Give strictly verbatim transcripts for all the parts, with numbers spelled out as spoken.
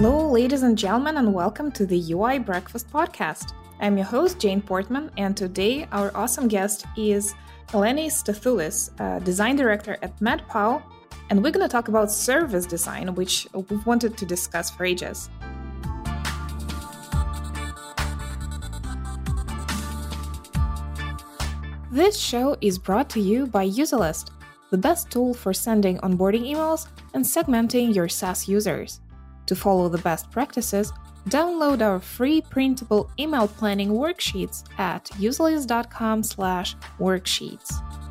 Hello, ladies and gentlemen, and welcome to the U I Breakfast Podcast. I'm your host, Jane Portman, and today our awesome guest is Eleni Stathoulis, uh, Design Director at MedPow, and we're going to talk about service design, which we've wanted to discuss for ages. This show is brought to you by Userlist, the best tool for sending onboarding emails and segmenting your SaaS users. To follow the best practices, download our free printable email planning worksheets at userlist.com slash worksheets.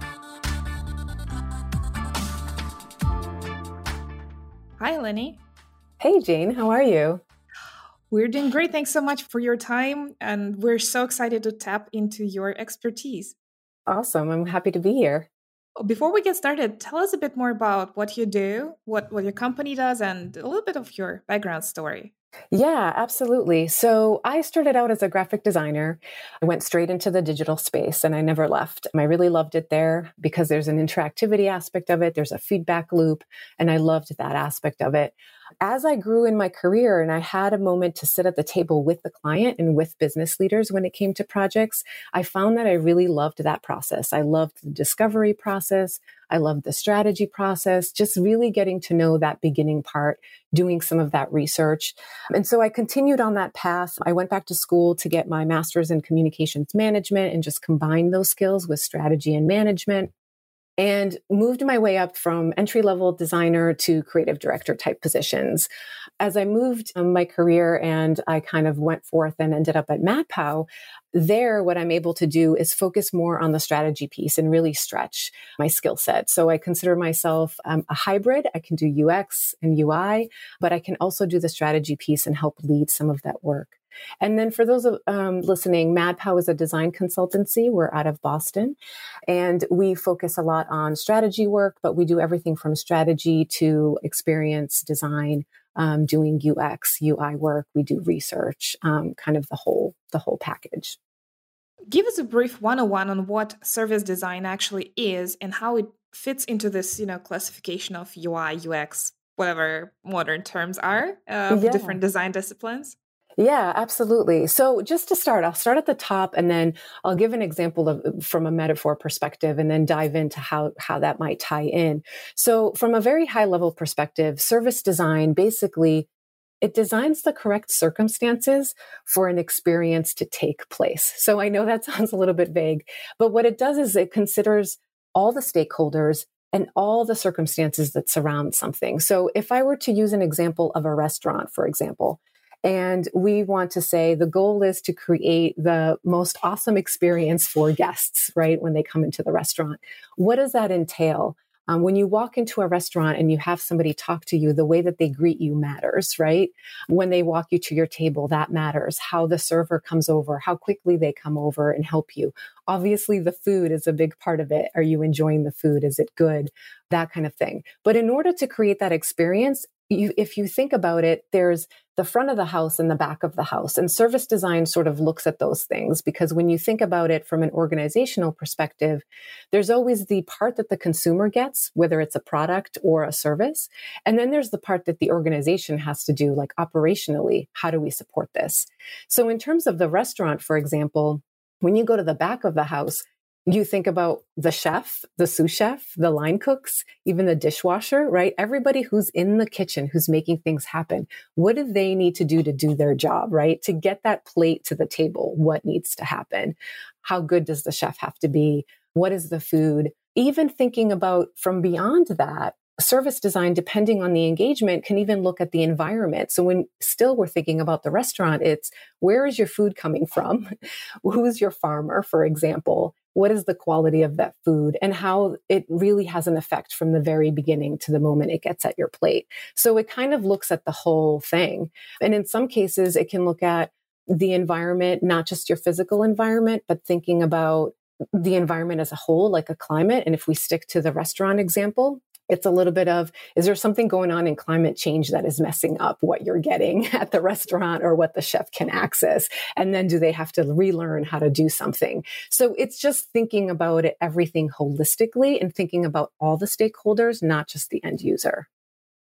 Hi, Eleni. Hey, Jane. How are you? We're doing great. Thanks so much for your time, and we're so excited to tap into your expertise. Awesome. I'm happy to be here. Before we get started, tell us a bit more about what you do, what, what your company does, and a little bit of your background story. Yeah, absolutely. So I started out as a graphic designer. I went straight into the digital space and I never left. I really loved it there because there's an interactivity aspect of it. There's a feedback loop, and I loved that aspect of it. As I grew in my career and I had a moment to sit at the table with the client and with business leaders when it came to projects, I found that I really loved that process. I loved the discovery process. I loved the strategy process, just really getting to know that beginning part, doing some of that research. And so I continued on that path. I went back to school to get my master's in communications management and just combine those skills with strategy and management, and moved my way up from entry-level designer to creative director type positions. As I moved um, my career and I kind of went forth and ended up at MedPow, there, what I'm able to do is focus more on the strategy piece and really stretch my skill set. So I consider myself um, a hybrid. I can do U X and U I, but I can also do the strategy piece and help lead some of that work. And then for those um, listening, MedPow is a design consultancy. We're out of Boston, and we focus a lot on strategy work, but we do everything from strategy to experience design, um, doing U X, U I work. We do research, um, kind of the whole the whole package. Give us a brief one oh one on what service design actually is and how it fits into this, you know, classification of U I, U X, whatever modern terms are uh, of Yeah. different design disciplines. Yeah, absolutely. So just to start, I'll start at the top and then I'll give an example of from a metaphor perspective and then dive into how, how that might tie in. So from a very high level perspective, service design, basically, it designs the correct circumstances for an experience to take place. So I know that sounds a little bit vague, but what it does is it considers all the stakeholders and all the circumstances that surround something. So if I were to use an example of a restaurant, for example, and we want to say the goal is to create the most awesome experience for guests, right? When they come into the restaurant. What does that entail? Um, when you walk into a restaurant and you have somebody talk to you, the way that they greet you matters, right? When they walk you to your table, that matters. How the server comes over, how quickly they come over and help you. Obviously, the food is a big part of it. Are you enjoying the food? Is it good? That kind of thing. But in order to create that experience, you, if you think about it, there's the front of the house and the back of the house. And service design sort of looks at those things because when you think about it from an organizational perspective, there's always the part that the consumer gets, whether it's a product or a service. And then there's the part that the organization has to do, like operationally, how do we support this? So in terms of the restaurant, for example, when you go to the back of the house, you think about the chef, the sous chef, the line cooks, even the dishwasher, right? Everybody who's in the kitchen, who's making things happen. What do they need to do to do their job, right? To get that plate to the table, what needs to happen? How good does the chef have to be? What is the food? Even thinking about from beyond that, service design, depending on the engagement, can even look at the environment. So when still we're thinking about the restaurant, it's where is your food coming from? Who's your farmer, for example? What is the quality of that food and how it really has an effect from the very beginning to the moment it gets at your plate. So it kind of looks at the whole thing. And in some cases, it can look at the environment, not just your physical environment, but thinking about the environment as a whole, like a climate. And if we stick to the restaurant example, it's a little bit of, is there something going on in climate change that is messing up what you're getting at the restaurant or what the chef can access? And then do they have to relearn how to do something? So it's just thinking about it, everything holistically and thinking about all the stakeholders, not just the end user.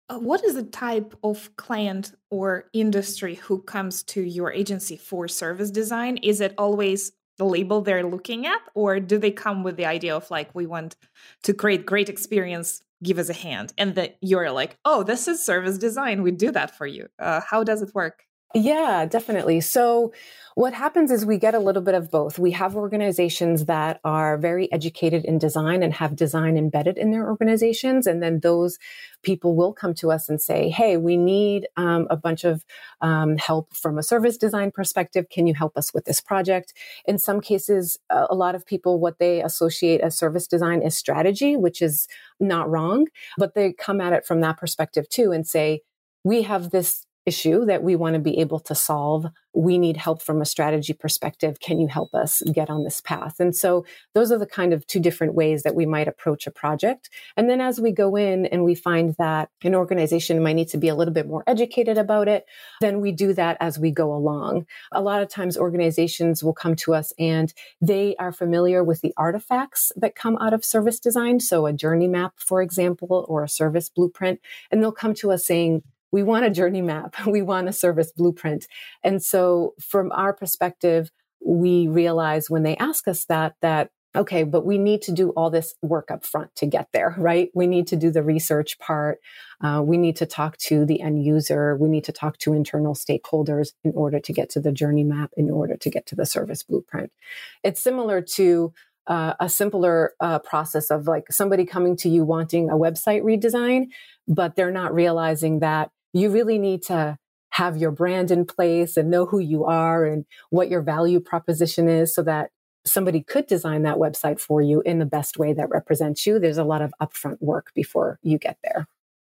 Uh, what is the type of client or industry who comes to your agency for service design? Is it always the label they're looking at, or do they come with the idea of like, we want to create great experience, give us a hand, and that you're like, oh, this is service design, we do that for you? Uh, how does it work? Yeah, definitely. So what happens is we get a little bit of both. We have organizations that are very educated in design and have design embedded in their organizations. And then those people will come to us and say, hey, we need um, a bunch of um, help from a service design perspective. Can you help us with this project? In some cases, uh, a lot of people, what they associate as service design is strategy, which is not wrong, but they come at it from that perspective too and say, we have this issue that we want to be able to solve. We need help from a strategy perspective. Can you help us get on this path? And so those are the kind of two different ways that we might approach a project. And then as we go in and we find that an organization might need to be a little bit more educated about it, then we do that as we go along. A lot of times organizations will come to us and they are familiar with the artifacts that come out of service design. So a journey map, for example, or a service blueprint, and they'll come to us saying, we want a journey map. We want a service blueprint. And so from our perspective, we realize when they ask us that, that, okay, but we need to do all this work up front to get there, right? We need to do the research part. Uh, we need to talk to the end user. We need to talk to internal stakeholders in order to get to the journey map, in order to get to the service blueprint. It's similar to Uh, a simpler uh, process of like somebody coming to you wanting a website redesign, but they're not realizing that you really need to have your brand in place and know who you are and what your value proposition is so that somebody could design that website for you in the best way that represents you. There's a lot of upfront work before you get there.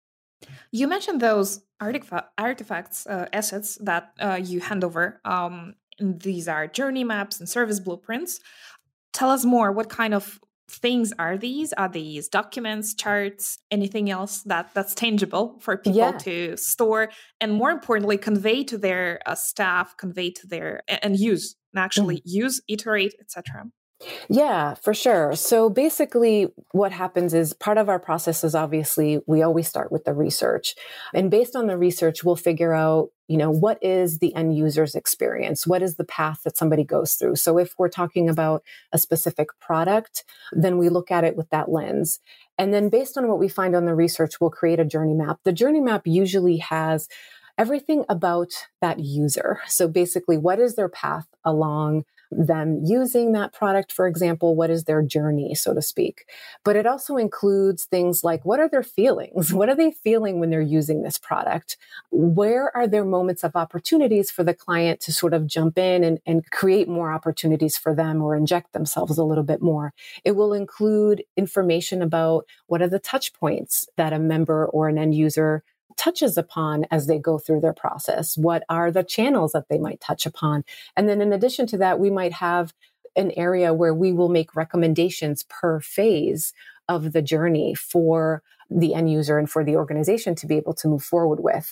You mentioned those artifa- artifacts, uh, assets that uh, you hand over. Um, and these are journey maps and service blueprints. Tell us more. What kind of things are these? Are these documents, charts, anything else that, that's tangible for people Yeah. to store and more importantly, convey to their uh, staff, convey to their, and use, and actually mm. use, iterate, et cetera? Yeah, for sure. So basically what happens is part of our process is obviously we always start with the research. And based on the research, we'll figure out, you know, what is the end user's experience? What is the path that somebody goes through? So if we're talking about a specific product, then we look at it with that lens. And then based on what we find on the research, we'll create a journey map. The journey map usually has everything about that user. So basically, what is their path along them using that product, for example? What is their journey, so to speak? But it also includes things like, what are their feelings? What are they feeling when they're using this product? Where are there moments of opportunities for the client to sort of jump in and, and create more opportunities for them or inject themselves a little bit more? It will include information about what are the touch points that a member or an end user touches upon as they go through their process. What are the channels that they might touch upon? And then in addition to that, we might have an area where we will make recommendations per phase of the journey for the end user and for the organization to be able to move forward with.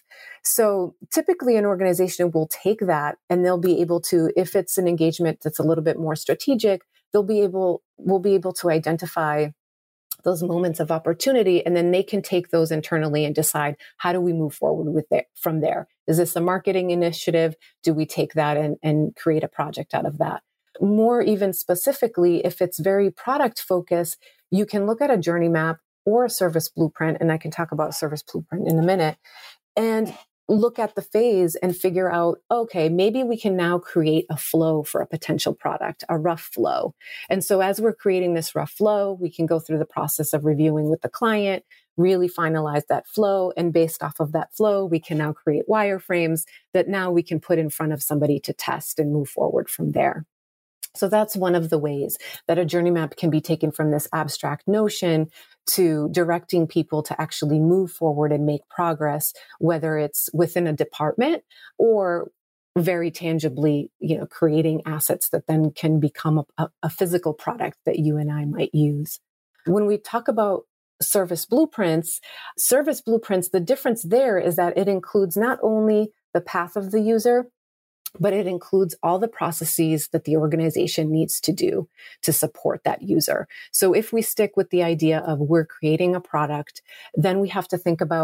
So typically an organization will take that and they'll be able to, if it's an engagement that's a little bit more strategic, they'll be able, we'll be able to identify those moments of opportunity, and then they can take those internally and decide, how do we move forward with it from there? Is this a marketing initiative? Do we take that and, and create a project out of that? More even specifically, if it's very product focused, you can look at a journey map or a service blueprint, and I can talk about a service blueprint in a minute, and look at the phase and figure out, okay, maybe we can now create a flow for a potential product, a rough flow. And so as we're creating this rough flow, we can go through the process of reviewing with the client, really finalize that flow. And based off of that flow, we can now create wireframes that now we can put in front of somebody to test and move forward from there. So that's one of the ways that a journey map can be taken from this abstract notion to directing people to actually move forward and make progress, whether it's within a department or very tangibly, you know, creating assets that then can become a, a physical product that you and I might use. When we talk about service blueprints, service blueprints, the difference there is that it includes not only the path of the user, but it includes all the processes that the organization needs to do to support that user. So if we stick with the idea of we're creating a product, then we have to think about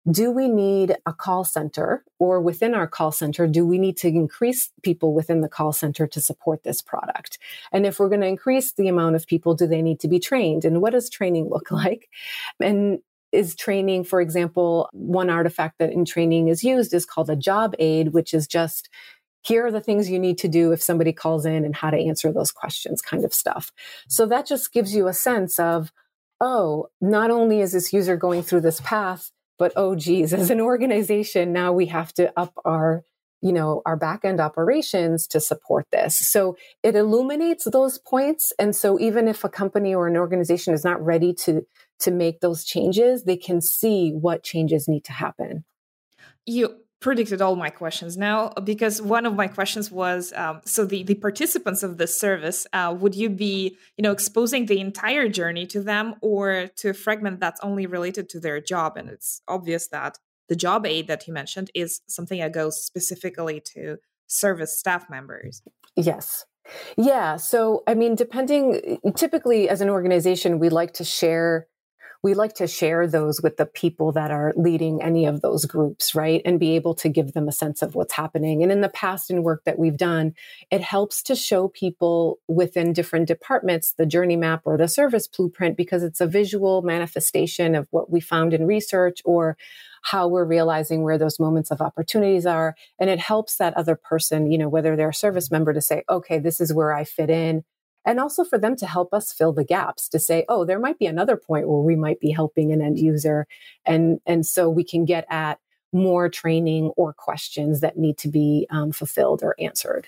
do we need a call center, or within our call center, do we need to increase people within the call center to support this product? And if we're going to increase the amount of people, do they need to be trained? And what does training look like? And is training, for example, one artifact that in training is used is called a job aid, which is just, here are the things you need to do if somebody calls in and how to answer those questions kind of stuff. So that just gives you a sense of, oh, not only is this user going through this path, but oh, geez, as an organization, now we have to up our, you know, our back-end operations to support this. So it illuminates those points. And so even if a company or an organization is not ready to, to make those changes, they can see what changes need to happen. You predicted all my questions now, because one of my questions was, um, so the, the participants of this service, uh, would you be, you know, exposing the entire journey to them, or to a fragment that's only related to their job? And it's obvious that the job aid that you mentioned is something that goes specifically to service staff members. Yes. Yeah. So, I mean, depending, typically as an organization, we like to share We like to share those with the people that are leading any of those groups, right? And be able to give them a sense of what's happening. And in the past, in work that we've done, it helps to show people within different departments the journey map or the service blueprint, because it's a visual manifestation of what we found in research or how we're realizing where those moments of opportunities are. And it helps that other person, you know, whether they're a service member, to say, okay, this is where I fit in. And also for them to help us fill the gaps, to say, oh, there might be another point where we might be helping an end user. And, and so we can get at more training or questions that need to be um, fulfilled or answered.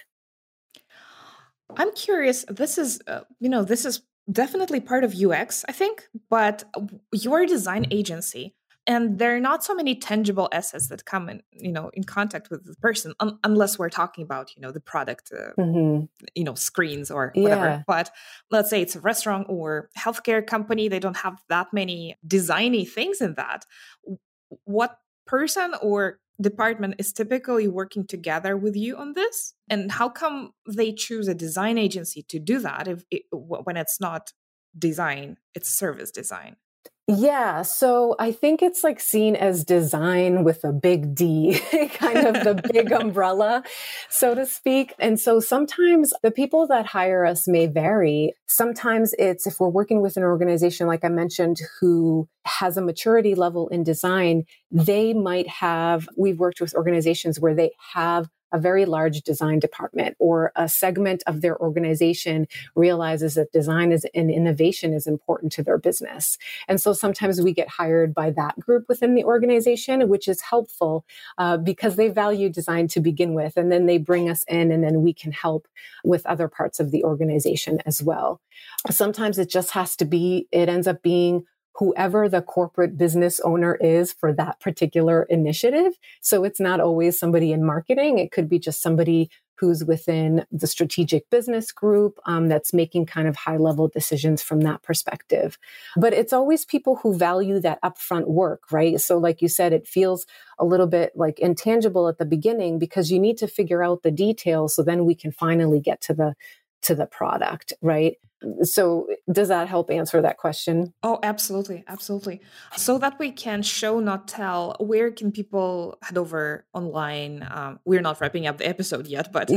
I'm curious, this is, uh, you know, this is definitely part of U X, I think, but you're a design agency. And there are not so many tangible assets that come in, you know, in contact with the person, un- unless we're talking about, you know, the product, uh, mm-hmm. you know, screens or whatever. Yeah. But let's say it's a restaurant or healthcare company, they don't have that many designy things in that. What person or department is typically working together with you on this? And how come they choose a design agency to do that if it, when it's not design, it's service design? Yeah. So I think it's like seen as design with a big D, kind of the big umbrella, so to speak. And so sometimes the people that hire us may vary. Sometimes it's, if we're working with an organization, like I mentioned, who has a maturity level in design, they might have, we've worked with organizations where they have a very large design department, or a segment of their organization realizes that design is, and innovation is important to their business. And so sometimes we get hired by that group within the organization, which is helpful uh, because they value design to begin with. And then they bring us in, and then we can help with other parts of the organization as well. Sometimes it just has to be, it ends up being whoever the corporate business owner is for that particular initiative. So it's not always somebody in marketing. It could be just somebody who's within the strategic business group um, that's making kind of high level decisions from that perspective. But it's always people who value that upfront work, right? So like you said, it feels a little bit like intangible at the beginning because you need to figure out the details so then we can finally get to the to the product, right? So does that help answer that question? Oh, absolutely. Absolutely. So that we can show, not tell, where can people head over online? Um, we're not wrapping up the episode yet, but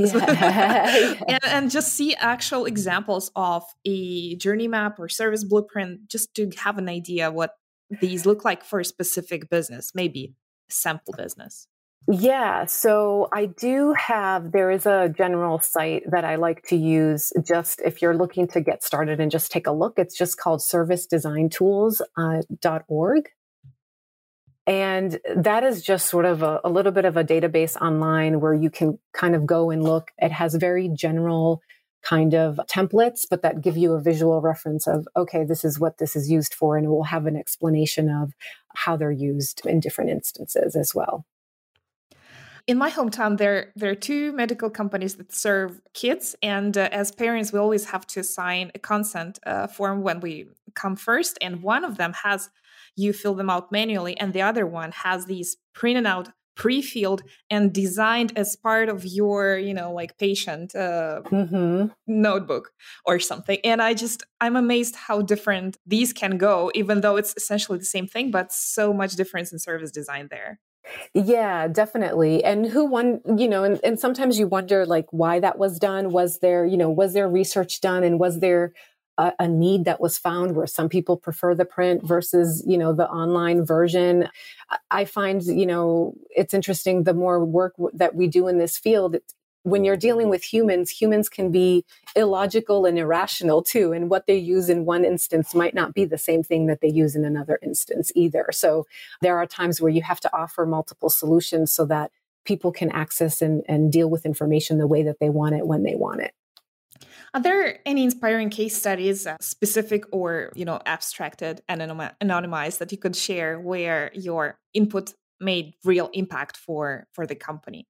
yeah. and, and just see actual examples of a journey map or service blueprint, just to have an idea what these look like for a specific business, maybe a sample business. Yeah, so I do have, there is a general site that I like to use just if you're looking to get started and just take a look. It's just called service design tools dot org. And that is just sort of a, a little bit of a database online where you can kind of go and look. It has very general kind of templates, but that give you a visual reference of, okay, this is what this is used for. And it will have an explanation of how they're used in different instances as well. In my hometown, there, there are two medical companies that serve kids. And uh, as parents, we always have to sign a consent uh, form when we come first. And one of them has you fill them out manually. And the other one has these printed out pre-filled and designed as part of your, you know, like patient uh, Mm-hmm. notebook or something. And I just, I'm amazed how different these can go, even though it's essentially the same thing, but so much difference in service design there. Yeah, definitely. And who won, you know, and, and sometimes you wonder like why that was done. Was there, you know, was there research done, and was there a, a need that was found where some people prefer the print versus, you know, the online version? I find, you know, it's interesting. The more work w- that we do in this field, it's, when you're dealing with humans, humans can be illogical and irrational too. And what they use in one instance might not be the same thing that they use in another instance either. So there are times where you have to offer multiple solutions so that people can access and, and deal with information the way that they want it when they want it. Are there any inspiring case studies, uh, specific or, you know, abstracted and anony- anonymized, that you could share where your input made real impact for, for the company?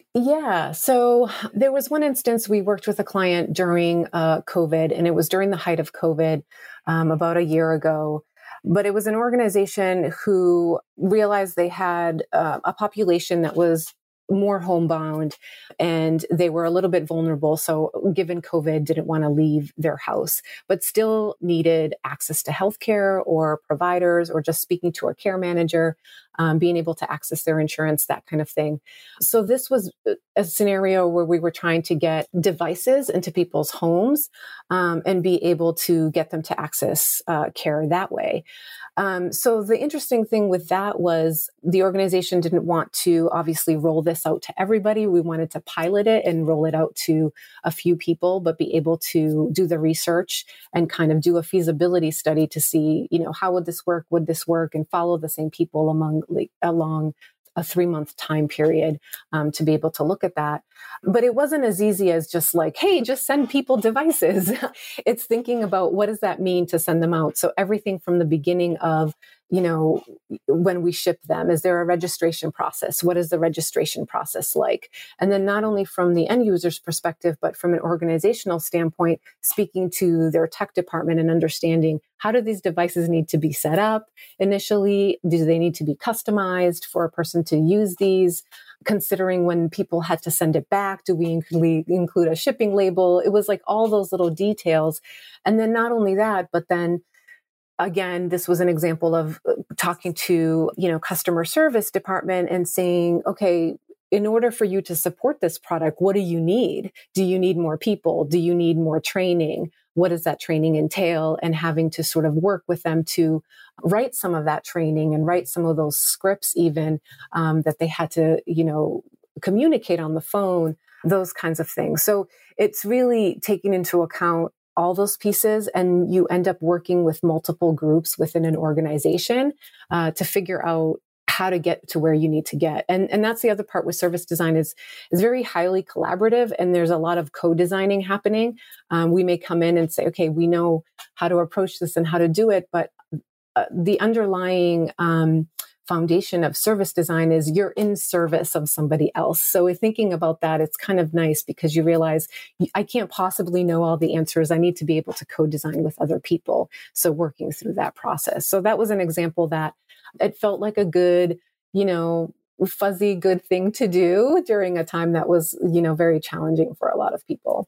Yeah. So there was one instance we worked with a client during uh, COVID, and it was during the height of COVID um, about a year ago. But it was an organization who realized they had uh, a population that was more homebound, and they were a little bit vulnerable. So given COVID, didn't want to leave their house, but still needed access to healthcare or providers, or just speaking to a care manager, um, being able to access their insurance, that kind of thing. So this was a scenario where we were trying to get devices into people's homes um, and be able to get them to access uh, care that way. Um, so the interesting thing with that was the organization didn't want to obviously roll this out to everybody. We wanted to pilot it and roll it out to a few people, but be able to do the research and kind of do a feasibility study to see, you know, how would this work? Would this work? And follow the same people among like, along a three month time period um, to be able to look at that. But it wasn't as easy as just like, hey, just send people devices. It's thinking about what does that mean to send them out? So everything from the beginning of, you know, when we ship them, is there a registration process? What is the registration process like? And then not only from the end user's perspective, but from an organizational standpoint, speaking to their tech department and understanding how do these devices need to be set up initially? Do they need to be customized for a person to use these? Considering when people had to send it back, do we include, include a shipping label? It was like all those little details. And then not only that, but then again, this was an example of talking to, you know, customer service department and saying, okay, in order for you to support this product, what do you need? Do you need more people? Do you need more training? What does that training entail? And having to sort of work with them to write some of that training and write some of those scripts even um, that they had to, you know, communicate on the phone, those kinds of things. So it's really taking into account all those pieces, and you end up working with multiple groups within an organization uh, to figure out how to get to where you need to get. And, and that's the other part with service design is, is very highly collaborative, and there's a lot of co-designing happening. Um, we may come in and say, okay, we know how to approach this and how to do it, but uh, the underlying um, foundation of service design is you're in service of somebody else. So we're thinking about that. It's kind of nice because you realize I can't possibly know all the answers. I need to be able to co-design with other people. So working through that process. So that was an example that it felt like a good, you know, fuzzy good thing to do during a time that was, you know, very challenging for a lot of people.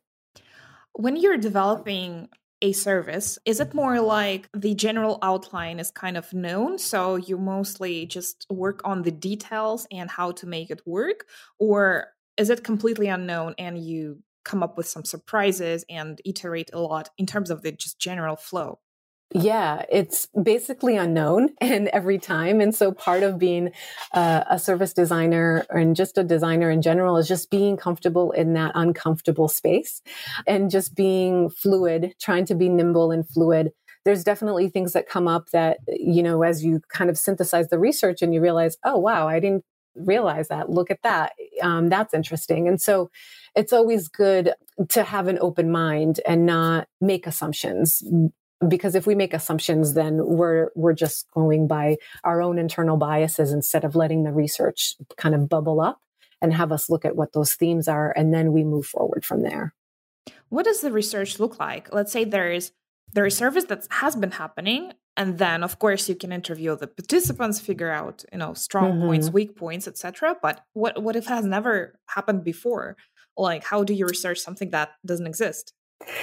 When you're developing a service, is it more like the general outline is kind of known, so you mostly just work on the details and how to make it work? Or is it completely unknown and you come up with some surprises and iterate a lot in terms of the just general flow? Yeah, it's basically unknown and every time. And so part of being uh, a service designer and just a designer in general is just being comfortable in that uncomfortable space and just being fluid, trying to be nimble and fluid. There's definitely things that come up that, you know, as you kind of synthesize the research and you realize, oh, wow, I didn't realize that. Look at that. Um, that's interesting. And so it's always good to have an open mind and not make assumptions. Because if we make assumptions, then we're we're just going by our own internal biases instead of letting the research kind of bubble up and have us look at what those themes are, and then we move forward from there. What does the research look like? Let's say there is there is service that has been happening, And then, of course, you can interview the participants, figure out, you know, strong Mm-hmm. points, weak points, et cetera. But what what if it has never happened before? Like, how do you research something that doesn't exist?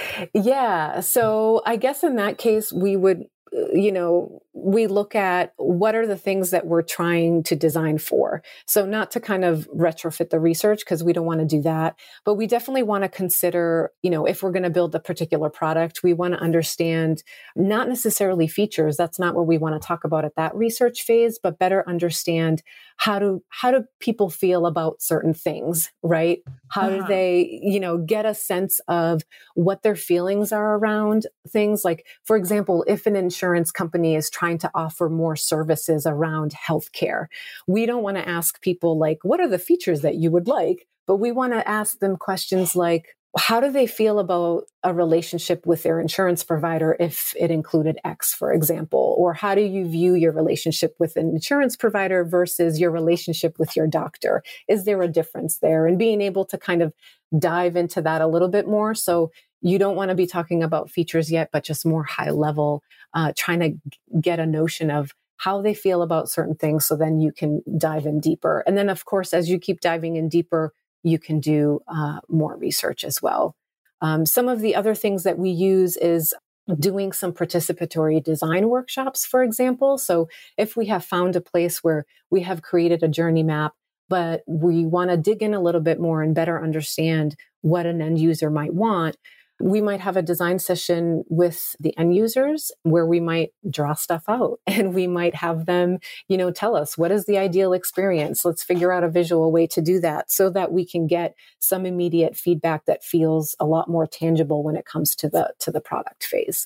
Yeah. So I guess in that case, we would, uh, you know, we look at what are the things that we're trying to design for. So not to kind of retrofit the research because we don't want to do that, but we definitely want to consider, you know, if we're going to build a particular product, we want to understand not necessarily features. That's not what we want to talk about at that research phase, but better understand how do, how do people feel about certain things, right? How Uh-huh. do they, you know, get a sense of what their feelings are around things? Like, for example, if an insurance company is trying to offer more services around healthcare, we don't want to ask people like, what are the features that you would like? But we want to ask them questions like, how do they feel about a relationship with their insurance provider if it included X, for example? Or how do you view your relationship with an insurance provider versus your relationship with your doctor? Is there a difference there? And being able to kind of dive into that a little bit more. So you don't want to be talking about features yet, but just more high level, uh, trying to get a notion of how they feel about certain things. So then you can dive in deeper. And then, of course, as you keep diving in deeper, you can do uh, more research as well. Um, some of the other things that we use is doing some participatory design workshops, for example. So if we have found a place where we have created a journey map, but we want to dig in a little bit more and better understand what an end user might want, we might have a design session with the end users where we might draw stuff out and we might have them, you know, tell us what is the ideal experience. Let's figure out a visual way to do that so that we can get some immediate feedback that feels a lot more tangible when it comes to the to the product phase.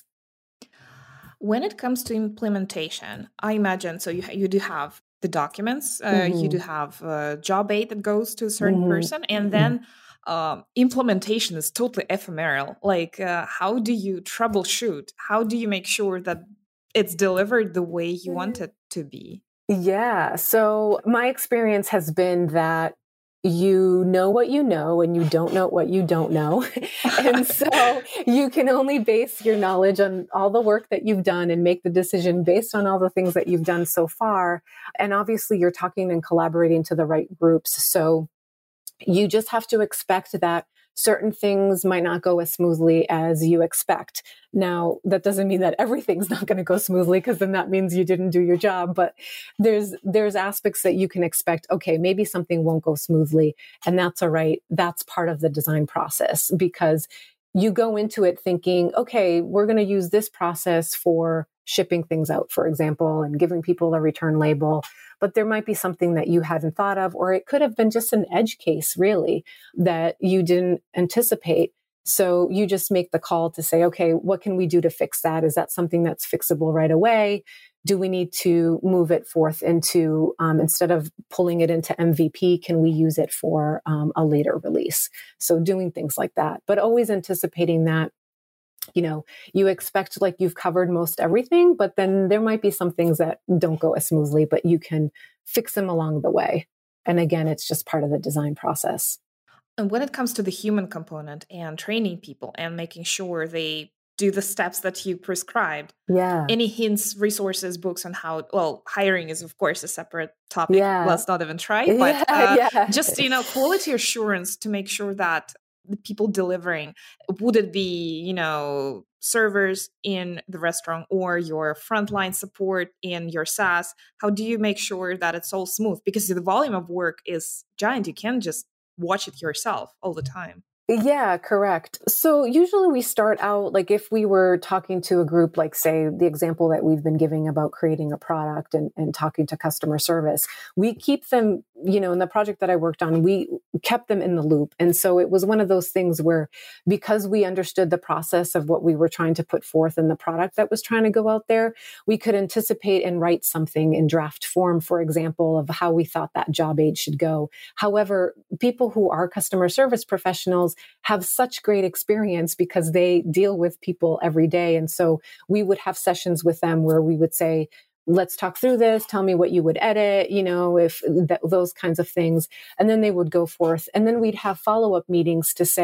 When it comes to implementation, I imagine, so you you do have the documents, uh, Mm-hmm. you do have a job aid that goes to a certain Mm-hmm. person, and then um, implementation is totally ephemeral. Like, uh, how do you troubleshoot? How do you make sure that it's delivered the way you want it to be? Yeah. So my experience has been that you know what you know and you don't know what you don't know. And so you can only base your knowledge on all the work that you've done and make the decision based on all the things that you've done so far. And obviously you're talking and collaborating to the right groups. So you just have to expect that certain things might not go as smoothly as you expect. Now, that doesn't mean that everything's not going to go smoothly, because then that means you didn't do your job. But there's there's aspects that you can expect. Okay, maybe something won't go smoothly, and that's all right. That's part of the design process, because you go into it thinking, okay, we're going to use this process for shipping things out, for example, and giving people a return label. But there might be something that you hadn't thought of, or it could have been just an edge case, really, that you didn't anticipate. So you just make the call to say, okay, what can we do to fix that? Is that something that's fixable right away? Do we need to move it forth into, um, instead of pulling it into M V P, can we use it for um, a later release? So doing things like that, but always anticipating that, you know, you expect like you've covered most everything, but then there might be some things that don't go as smoothly, but you can fix them along the way. And again, it's just part of the design process. And when it comes to the human component and training people and making sure they do the steps that you prescribed, Yeah. any hints, resources, books on how, well, hiring is, of course, a separate topic. Yeah. Let's not even try. But Yeah, uh, yeah. just, you know, quality assurance to make sure that the people delivering, would it be, you know, servers in the restaurant or your frontline support in your SaaS, how do you make sure that it's all smooth? Because the volume of work is giant. You can't just watch it yourself all the time. Yeah, correct. So usually we start out, like if we were talking to a group, like say the example that we've been giving about creating a product and, and talking to customer service, we keep them, you know, in the project that I worked on, we kept them in the loop. And so it was one of those things where, because we understood the process of what we were trying to put forth in the product that was trying to go out there, we could anticipate and write something in draft form, for example, of how we thought that job aid should go. However, people who are customer service professionals have such great experience because they deal with people every day. And so we would have sessions with them where we would say, let's talk through this. Tell me what you would edit, you know, if th- those kinds of things. And then they would go forth. And then we'd have follow-up meetings to say,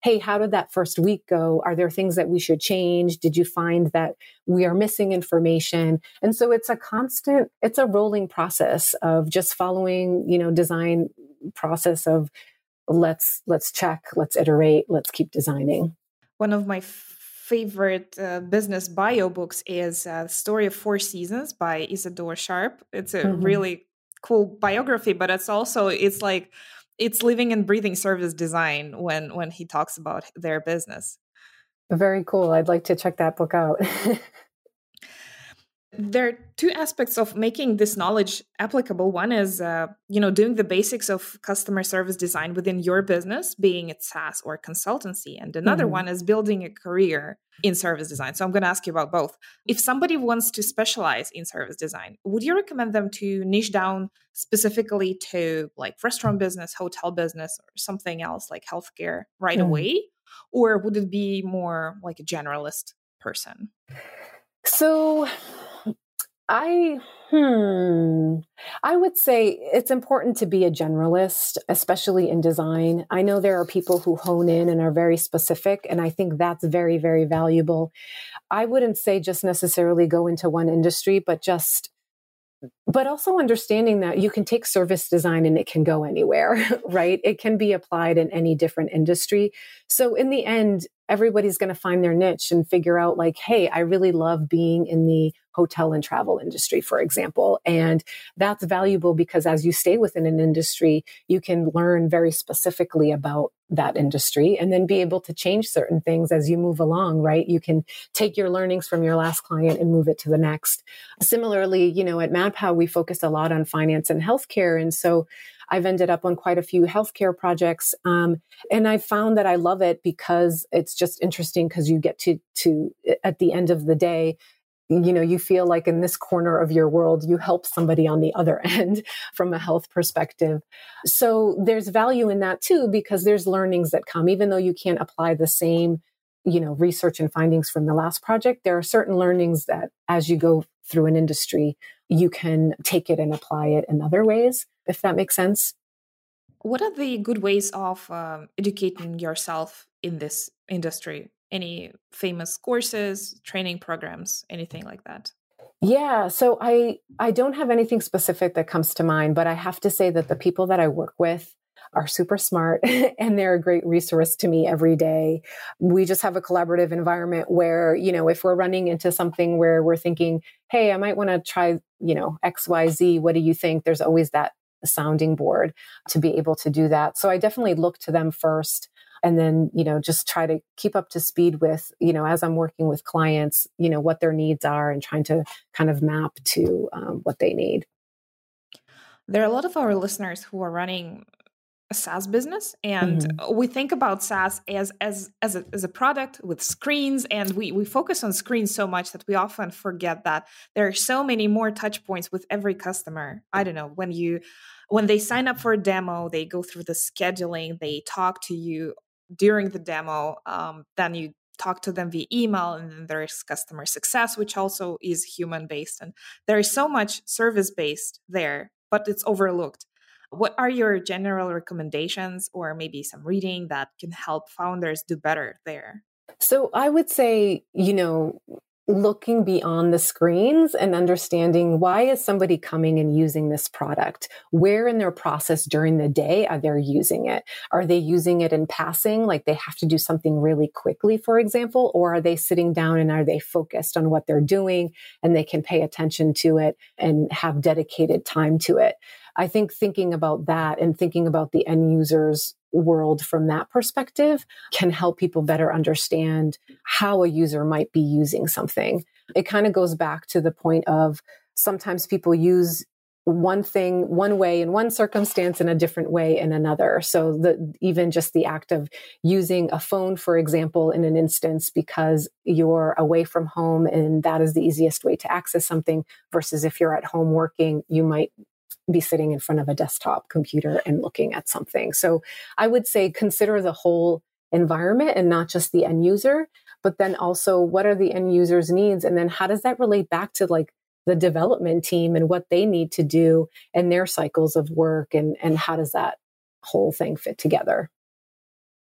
hey, how did that first week go? Are there things that we should change? Did you find that we are missing information? And so it's a constant, it's a rolling process of just following, you know, design process of let's, let's check, let's iterate, let's keep designing. One of my favorite uh, business bio books is uh, Story of Four Seasons by Isadora Sharp. It's a mm-hmm. really cool biography, but it's also, it's like, it's living and breathing service design when, when he talks about their business. Very cool. I'd like to check that book out. There are two aspects of making this knowledge applicable. One is, uh, you know, doing the basics of customer service design within your business, being it SaaS or consultancy. And another mm-hmm. one is building a career in service design. So I'm going to ask you about both. If somebody wants to specialize in service design, would you recommend them to niche down specifically to like restaurant business, hotel business, or something else like healthcare right mm-hmm. away? Or would it be more like a generalist person? So I, hmm, I would say it's important to be a generalist, especially in design. I know there are people who hone in and are very specific, and I think that's very, very valuable. I wouldn't say just necessarily go into one industry, but just But also understanding that you can take service design and it can go anywhere, right? It can be applied in any different industry. So in the end, everybody's going to find their niche and figure out like, hey, I really love being in the hotel and travel industry, for example. And that's valuable because as you stay within an industry, you can learn very specifically about that industry and then be able to change certain things as you move along, right? You can take your learnings from your last client and move it to the next. Similarly, you know, at MadPow, we focus a lot on finance and healthcare. And so I've ended up on quite a few healthcare projects. Um, and I found that I love it because it's just interesting because you get to, to, at the end of the day, you know, you feel like in this corner of your world, you help somebody on the other end from a health perspective. So there's value in that too, because there's learnings that come, even though you can't apply the same, you know, research and findings from the last project, there are certain learnings that as you go through an industry, you can take it and apply it in other ways, if that makes sense. What are the good ways of um, educating yourself in this industry? Any famous courses, training programs, anything like that? Yeah, so I I don't have anything specific that comes to mind, but I have to say that the people that I work with are super smart and they're a great resource to me every day. We just have a collaborative environment where, you know, if we're running into something where we're thinking, hey, I might want to try, you know, X, Y, Z, what do you think? There's always that sounding board to be able to do that. So I definitely look to them first. And then, you know, just try to keep up to speed with, you know, as I'm working with clients, you know, what their needs are and trying to kind of map to um, what they need. There are a lot of our listeners who are running a SaaS business, and mm-hmm. we think about SaaS as as as a, as a product with screens, and we we focus on screens so much that we often forget that there are so many more touch points with every customer. I don't know, when you when they sign up for a demo, they go through the scheduling, they talk to you during the demo, um, then you talk to them via email, and then there's customer success, which also is human based, and there is so much service based there, but it's overlooked. What are your general recommendations, or maybe some reading that can help founders do better there? So I would say, you know, looking beyond the screens and understanding why is somebody coming and using this product? Where in their process during the day are they using it? Are they using it in passing, like they have to do something really quickly, for example, or are they sitting down and are they focused on what they're doing and they can pay attention to it and have dedicated time to it? I think thinking about that and thinking about the end users world from that perspective can help people better understand how a user might be using something. It kind of goes back to the point of sometimes people use one thing one way in one circumstance and a different way in another. So the, even just the act of using a phone, for example, in an instance because you're away from home and that is the easiest way to access something versus if you're at home working, you might be sitting in front of a desktop computer and looking at something. So I would say consider the whole environment and not just the end user, but then also what are the end user's needs? And then how does that relate back to like the development team and what they need to do and their cycles of work? And, and how does that whole thing fit together?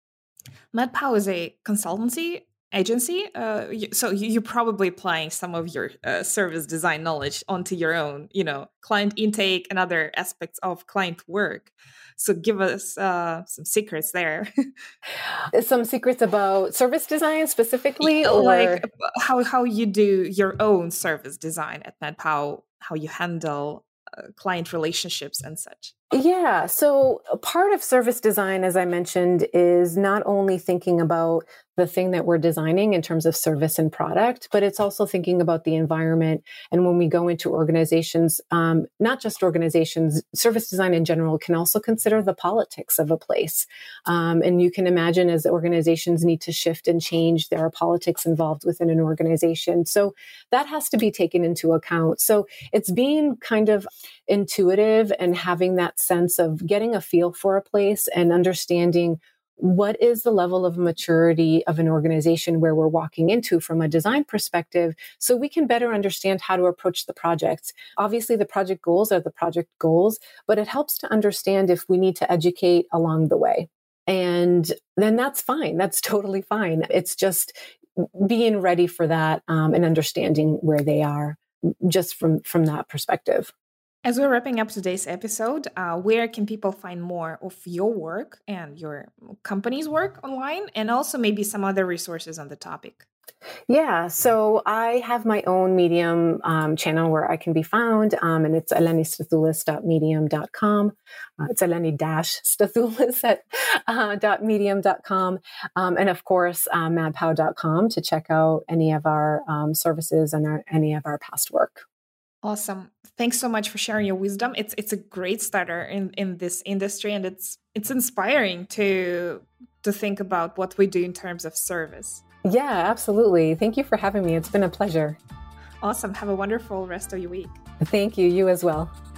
MedPow is a consultancy agency, uh, so you're probably applying some of your uh, service design knowledge onto your own, you know, client intake and other aspects of client work. So give us uh, some secrets there. Some secrets about service design specifically, or or like how how you do your own service design at MedPow, how you handle uh, client relationships and such. Yeah. So part of service design, as I mentioned, is not only thinking about the thing that we're designing in terms of service and product, but it's also thinking about the environment. And when we go into organizations, um, not just organizations, service design in general can also consider the politics of a place. Um, and you can imagine as organizations need to shift and change, there are politics involved within an organization. So that has to be taken into account. So it's being kind of intuitive and having that sense of getting a feel for a place and understanding what is the level of maturity of an organization where we're walking into from a design perspective, so we can better understand how to approach the projects. Obviously, the project goals are the project goals, but it helps to understand if we need to educate along the way. And then that's fine. That's totally fine. It's just being ready for that um, and understanding where they are just from, from that perspective. As we're wrapping up today's episode, uh, where can people find more of your work and your company's work online, and also maybe some other resources on the topic? Yeah, so I have my own Medium um, channel where I can be found, um, and it's eleni stathoulis dot medium dot com. Uh, it's eleni-stathoulis at uh, dot medium dot com. Um, and of course, uh, madpow dot com to check out any of our um, services and our, any of our past work. Awesome. Thanks so much for sharing your wisdom. It's it's a great starter in, in this industry, and it's it's inspiring to to think about what we do in terms of service. Yeah, absolutely. Thank you for having me. It's been a pleasure. Awesome. Have a wonderful rest of your week. Thank you. You as well.